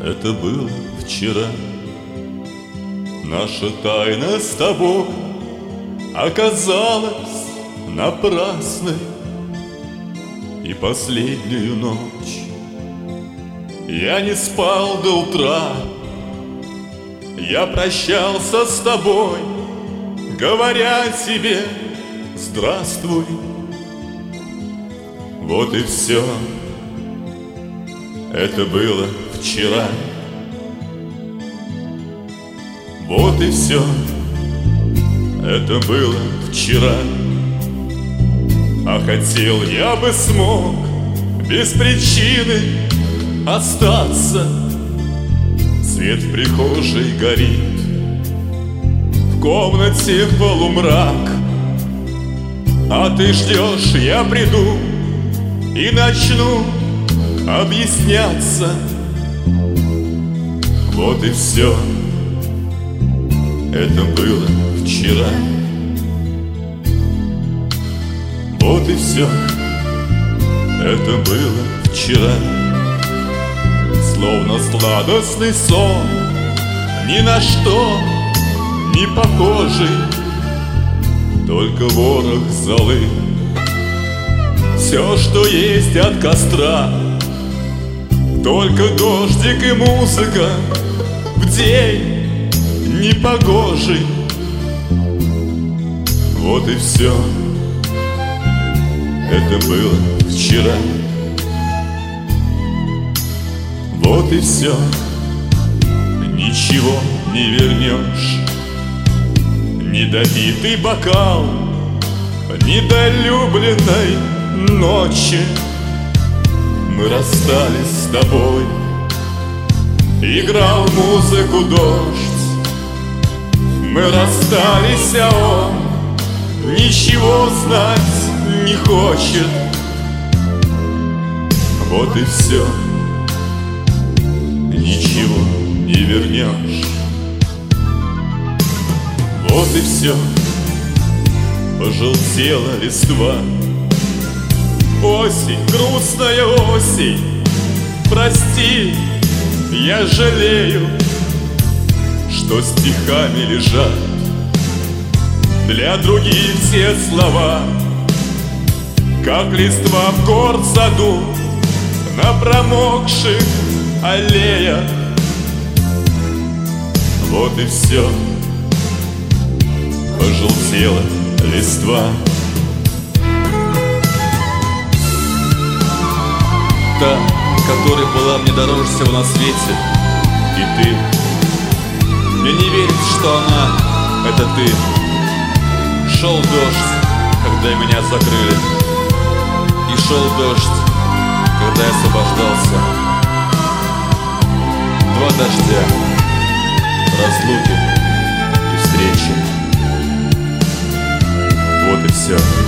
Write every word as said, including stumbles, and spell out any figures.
Это было вчера. Наша тайна с тобой оказалась напрасной. И последнюю ночь я не спал до утра. Я прощался с тобой, говоря тебе здравствуй. Вот и все. Это было вчера. Вот и все. Это было вчера. А хотел я бы смог без причины остаться. Свет в прихожей горит, в комнате полумрак. А ты ждешь, я приду и начну объясняться. Вот и все. Это было вчера. Вот и все. Это было вчера. Словно сладостный сон, ни на что не похожий, только ворох золы. Все, что есть от костра, только дождик и музыка в день непогожий. Вот и все. Это было вчера. Вот и все. Ничего не вернешь. Недопитый бокал недолюбленной ночи. Мы расстались с тобой. Играл музыку дождь. Мы расстались, а он ничего знать не хочет. Вот и все. Ничего не вернешь. Вот и все. Пожелтела листва. Осень, грустная осень, прости, я жалею, что стихами лежат для других все слова, как листва в горсаду на промокших аллеях. Вот и все. Пожелтела листва. Та, которая была мне дороже всего на свете. И ты. Мне не верится, что она — это ты. Шел дождь, когда меня закрыли. И шел дождь, когда я освобождался. Два дождя, разлуки и встречи. Вот и все.